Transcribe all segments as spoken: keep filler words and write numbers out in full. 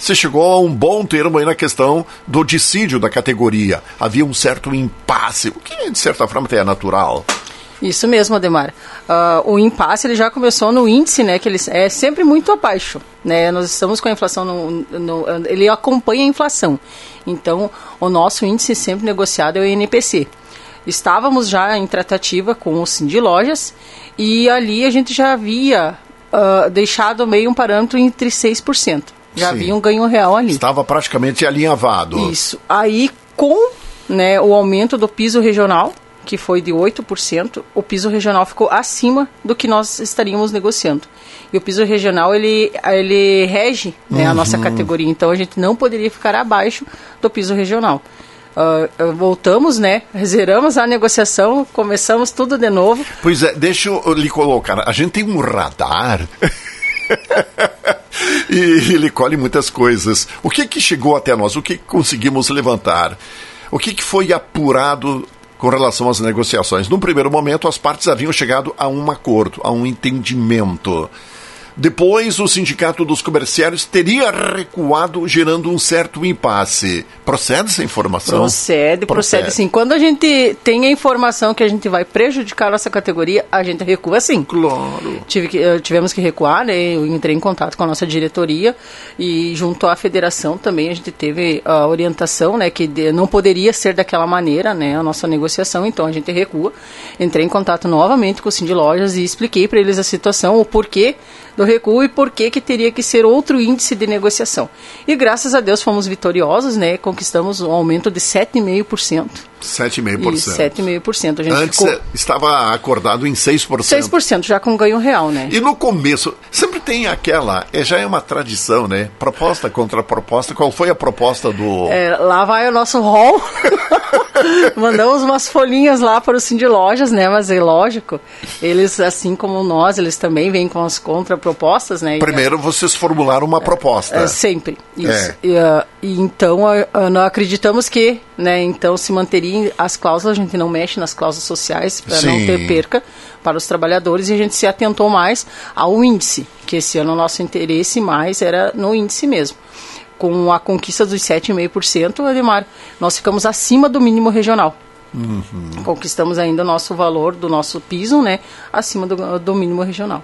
você chegou a um bom termo aí na questão do dissídio da categoria. Havia um certo impasse, o que de certa forma até é natural. Isso mesmo, Ademar. Uh, o impasse ele já começou no índice, né, que ele é sempre muito abaixo, né? Nós estamos com a inflação, no, no, ele acompanha a inflação. Então, o nosso índice sempre negociado é o I N P C. Estávamos já em tratativa com o Sindilojas e ali a gente já havia uh, deixado meio um parâmetro entre seis por cento. Já Sim. havia um ganho real ali. Estava praticamente alinhavado. Isso. Aí, com, né, o aumento do piso regional, que foi de oito por cento, o piso regional ficou acima do que nós estaríamos negociando. E o piso regional, ele, ele rege, né, uhum. a nossa categoria, então a gente não poderia ficar abaixo do piso regional. Uh, voltamos, né, zeramos a negociação, começamos tudo de novo. Pois é, deixa eu lhe colocar, a gente tem um radar... e ele colhe muitas coisas. O que que chegou até nós? O que conseguimos levantar? O que que foi apurado com relação às negociações? Num primeiro momento, as partes haviam chegado a um acordo, a um entendimento. Depois, o Sindicato dos Comerciários teria recuado, gerando um certo impasse. Procede essa informação? Procede, procede, procede sim. Quando a gente tem a informação que a gente vai prejudicar a nossa categoria, a gente recua sim. Claro. Tive que, tivemos que recuar, né? Eu entrei em contato com a nossa diretoria e junto à federação também a gente teve a orientação, né, que de, não poderia ser daquela maneira, né, a nossa negociação, então a gente recua. Entrei em contato novamente com o Sindilojas e expliquei para eles a situação, o porquê do recuo e por que que teria que ser outro índice de negociação. E graças a Deus fomos vitoriosos, né? Conquistamos um aumento de sete vírgula cinco por cento. sete vírgula cinco por cento. sete vírgula cinco por cento. A gente Antes ficou... estava acordado em seis por cento. seis por cento, já com ganho real, né? E no começo, sempre tem aquela, é, já é uma tradição, né? Proposta contra proposta. Qual foi a proposta do... É, lá vai o nosso hall. Mandamos umas folhinhas lá para o Sindilojas, né? Mas é lógico, eles, assim como nós, eles também vêm com as contrapropostas, né? Primeiro vocês formularam uma proposta. É, sempre, isso. É. E, uh, e então, uh, nós acreditamos que, né? Então, se manteria as cláusulas, a gente não mexe nas cláusulas sociais para não ter perca para os trabalhadores e a gente se atentou mais ao índice, que esse ano o nosso interesse mais era no índice mesmo. Com a conquista dos sete vírgula cinco por cento, Ademar, nós ficamos acima do mínimo regional. Uhum. Conquistamos ainda o nosso valor do nosso piso, né, acima do, do mínimo regional.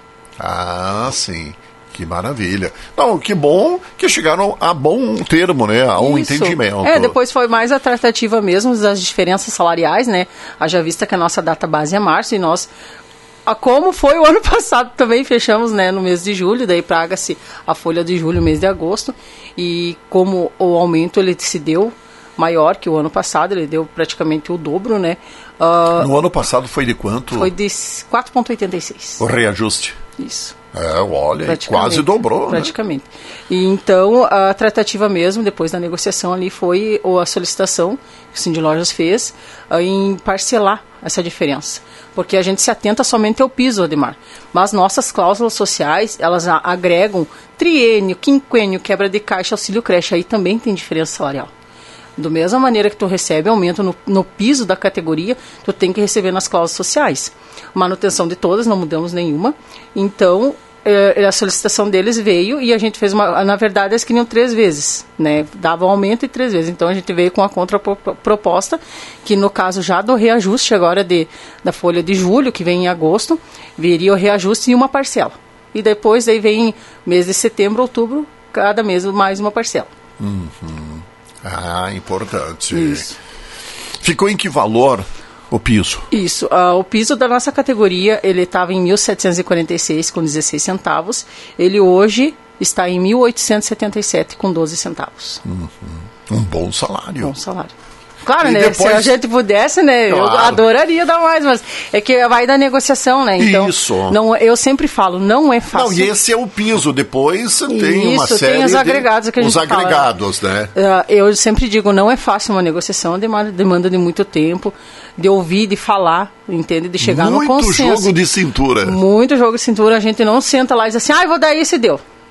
Ah, sim. Que maravilha. Não, que bom que chegaram a bom termo, né, a um Isso. entendimento. É, depois foi mais a tratativa mesmo das diferenças salariais, né, haja vista que a nossa data base é março e nós... Como foi o ano passado também, fechamos, né, no mês de julho, daí paga-se a folha de julho, mês de agosto, e como o aumento ele se deu maior que o ano passado, ele deu praticamente o dobro, né. Uh, no ano passado foi de quanto? Foi de quatro vírgula oitenta e seis. O reajuste? Isso. É, olha, quase dobrou, praticamente. Né? E então, a tratativa mesmo, depois da negociação ali, foi a solicitação que o Sindilojas fez uh, em parcelar essa diferença. Porque a gente se atenta somente ao piso, Ademar. Mas nossas cláusulas sociais, elas agregam triênio, quinquênio, quebra de caixa, auxílio creche, aí também tem diferença salarial. Da mesma maneira que tu recebe aumento no, no piso da categoria, tu tem que receber nas cláusulas sociais. Manutenção de todas, não mudamos nenhuma. Então, eh, a solicitação deles veio e a gente fez uma... Na verdade, eles queriam três vezes, né? Dava um aumento e três vezes. Então, a gente veio com a contraproposta, que no caso já do reajuste agora de, da folha de julho, que vem em agosto, viria o reajuste e uma parcela. E depois, aí vem mês de setembro, outubro, cada mês mais uma parcela. Uhum. Ah, importante. Isso. Ficou em que valor o piso? Isso. Uh, o piso da nossa categoria, ele estava em mil setecentos e quarenta e seis com dezesseis centavos. Ele hoje está em mil oitocentos e setenta e sete com doze centavos. Uhum. Um bom salário. Bom salário. Claro, e né? Depois... Se a gente pudesse, né? Claro. Eu adoraria dar mais, mas é que vai da negociação, né? Então, Isso. Não, eu sempre falo, não é fácil. Não, e esse é o piso. Depois tem Isso, uma série tem os agregados de... que a gente Os agregados, fala. né? Uh, eu sempre digo, não é fácil uma negociação, demanda, demanda de muito tempo, de ouvir, de falar, entende? De chegar muito no consenso. Muito jogo de cintura. Muito jogo de cintura. A gente não senta lá e diz assim, ah, eu vou dar isso e deu.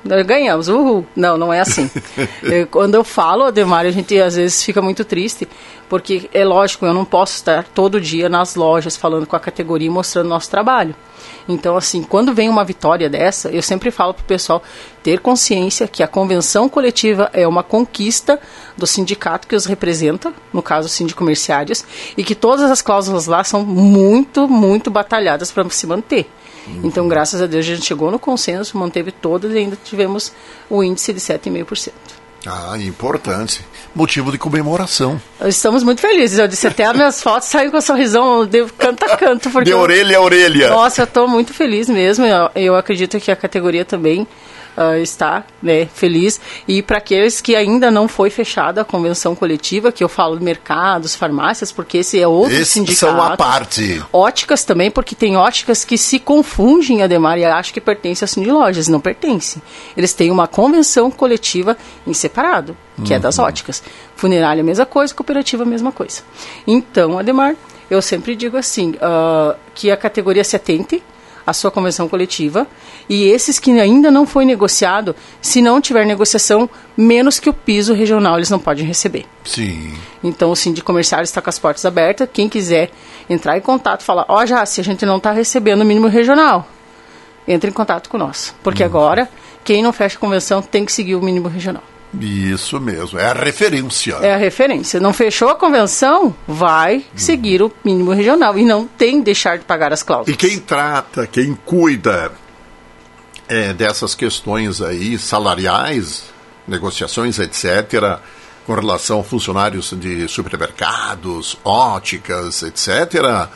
nós ganhamos, uhul. Não, não é assim. eu, quando eu falo, Ademar, a gente às vezes fica muito triste, porque é lógico, eu não posso estar todo dia nas lojas falando com a categoria e mostrando nosso trabalho. Então, assim, quando vem uma vitória dessa, eu sempre falo para o pessoal ter consciência que a convenção coletiva é uma conquista do sindicato que os representa, no caso, os sindicomerciários, e que todas as cláusulas lá são muito, muito batalhadas para se manter. Uhum. Então, graças a Deus, a gente chegou no consenso, manteve todas e ainda tivemos o índice de sete vírgula cinco por cento. Ah, importante. Motivo de comemoração. Estamos muito felizes. Eu disse até as minhas fotos saem com um sorrisão de canto a canto. Porque de orelha a orelha. Nossa, eu estou muito feliz mesmo. Eu, eu acredito que a categoria também uh, está, né, feliz. E para aqueles que ainda não foi fechada a convenção coletiva, que eu falo de mercados, farmácias, porque esse é outro Esses sindicato. São a parte. Óticas também, porque tem óticas que se confundem, Ademar, e acham que pertence a Sindilojas. Não pertence. Eles têm uma convenção coletiva em separado, que uhum. é das óticas. Funerária, a mesma coisa, cooperativa, a mesma coisa. Então, Ademar, eu sempre digo assim, uh, que a categoria se atente à sua convenção coletiva, e esses que ainda não foi negociado, se não tiver negociação, menos que o piso regional, eles não podem receber. Sim. Então, o sindicomerciário está com as portas abertas, quem quiser entrar em contato, falar, ó, oh, já, se a gente não está recebendo o mínimo regional, entre em contato com nós, porque uhum. agora, quem não fecha a convenção tem que seguir o mínimo regional. Isso mesmo, é a referência. É a referência. Não fechou a convenção, vai hum. seguir o mínimo regional e não tem que deixar de pagar as cláusulas. E quem trata, quem cuida é, dessas questões aí salariais, negociações, etcétera, com relação a funcionários de supermercados, óticas, etcétera,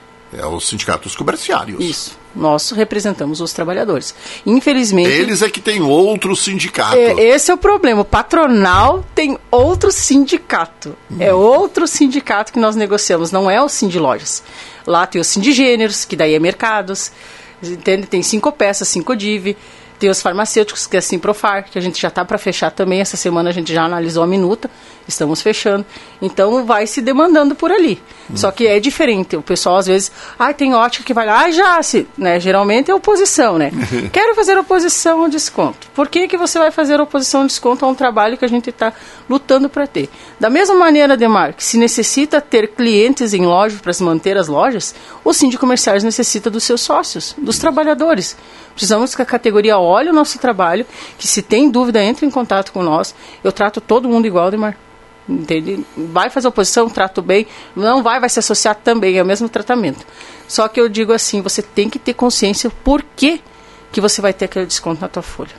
é os sindicatos comerciários. Isso. Nós representamos os trabalhadores. Infelizmente... Eles é que tem outro sindicato. É, esse é o problema. O patronal tem outro sindicato. Hum. É outro sindicato que nós negociamos. Não é o Sindilojas. Lá tem os Sindigêneros, que daí é mercados. Entende? Tem cinco peças, cinco D I V. Tem os farmacêuticos, que é a Simprofar, que a gente já está para fechar também. Essa semana a gente já analisou a minuta. Estamos fechando. Então, vai se demandando por ali. Hum. Só que é diferente. O pessoal, às vezes, ah, tem ótica que vai lá, ah, já, se, né? Geralmente é oposição, né? Quero fazer oposição ao desconto. Por que que você vai fazer oposição ao desconto a um trabalho que a gente está lutando para ter? Da mesma maneira, Ademar, que se necessita ter clientes em loja para se manter as lojas, o síndico comerciais necessita dos seus sócios, dos trabalhadores. Precisamos que a categoria olhe o nosso trabalho, que se tem dúvida, entre em contato com nós. Eu trato todo mundo igual, Ademar. Entende? Vai fazer oposição, trato bem. Não vai, vai se associar também, é o mesmo tratamento. Só que eu digo assim, você tem que ter consciência por que, que você vai ter aquele desconto na tua folha.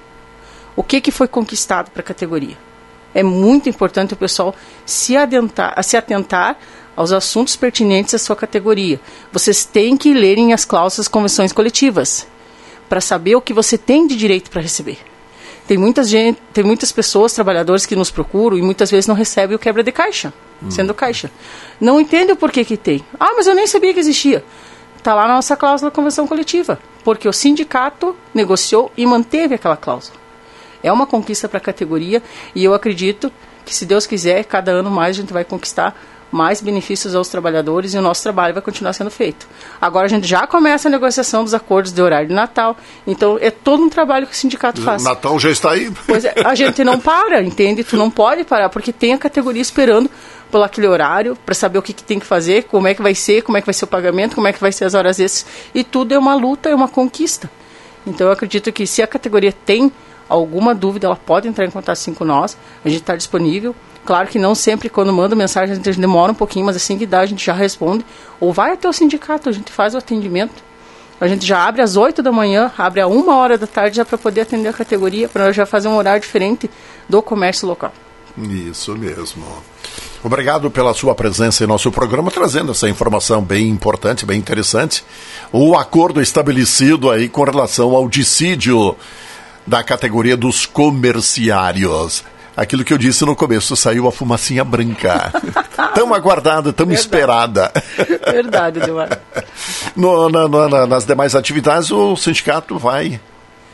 O que, que foi conquistado para a categoria. É muito importante o pessoal se atentar, se atentar aos assuntos pertinentes à sua categoria. Vocês têm que lerem as cláusulas das convenções coletivas para saber o que você tem de direito para receber. Tem, muita gente, tem muitas pessoas, trabalhadores que nos procuram e muitas vezes não recebem o quebra de caixa, hum. sendo caixa. Não entendem o porquê que tem. Ah, mas eu nem sabia que existia. Está lá na nossa cláusula da convenção coletiva, porque o sindicato negociou e manteve aquela cláusula. É uma conquista para a categoria e eu acredito que, se Deus quiser, cada ano mais a gente vai conquistar mais benefícios aos trabalhadores e o nosso trabalho vai continuar sendo feito. Agora a gente já começa a negociação dos acordos de horário de Natal, então é todo um trabalho que o sindicato faz. Natal já está aí? Pois é, a gente não para, entende? Tu não pode parar, porque tem a categoria esperando por aquele horário, para saber o que, que tem que fazer, como é que vai ser, como é que vai ser o pagamento, como é que vai ser as horas extras, e tudo é uma luta, é uma conquista. Então eu acredito que, se a categoria tem alguma dúvida, ela pode entrar em contato sim com nós, a gente está disponível. Claro que não sempre, quando manda mensagem, a gente demora um pouquinho, mas assim que dá, a gente já responde. Ou vai até o sindicato, a gente faz o atendimento. A gente já abre às oito da manhã, abre a uma hora da tarde, já para poder atender a categoria, para já fazer um horário diferente do comércio local. Isso mesmo. Obrigado pela sua presença em nosso programa, trazendo essa informação bem importante, bem interessante. O acordo estabelecido aí com relação ao dissídio da categoria dos comerciários. Aquilo que eu disse no começo, saiu a fumacinha branca. Tão aguardada, tão Verdade. esperada. Verdade, Eduardo. No, na, na, nas demais atividades, o sindicato vai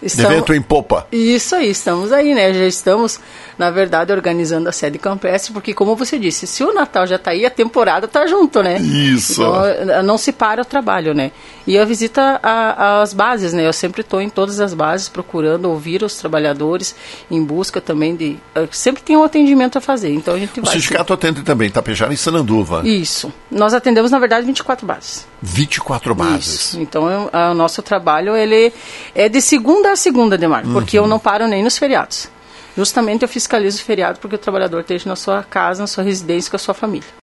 Estamos, evento em popa. Isso aí, estamos aí, né? Já estamos, na verdade, organizando a sede campestre, porque, como você disse, se o Natal já está aí, a temporada está junto, né? Isso. Então, não se para o trabalho, né? E a visita às bases, né? Eu sempre estou em todas as bases procurando ouvir os trabalhadores, em busca também de... Sempre tem um atendimento a fazer, então a gente o vai... O sindicato sim. atende também, Tapejara e Sananduva. Isso. Nós atendemos, na verdade, vinte e quatro bases. vinte e quatro bases. Isso. Então, o nosso trabalho, ele é de segunda a segunda, Ademar, porque uhum. eu não paro nem nos feriados. Justamente eu fiscalizo o feriado porque o trabalhador esteja na sua casa, na sua residência, com a sua família.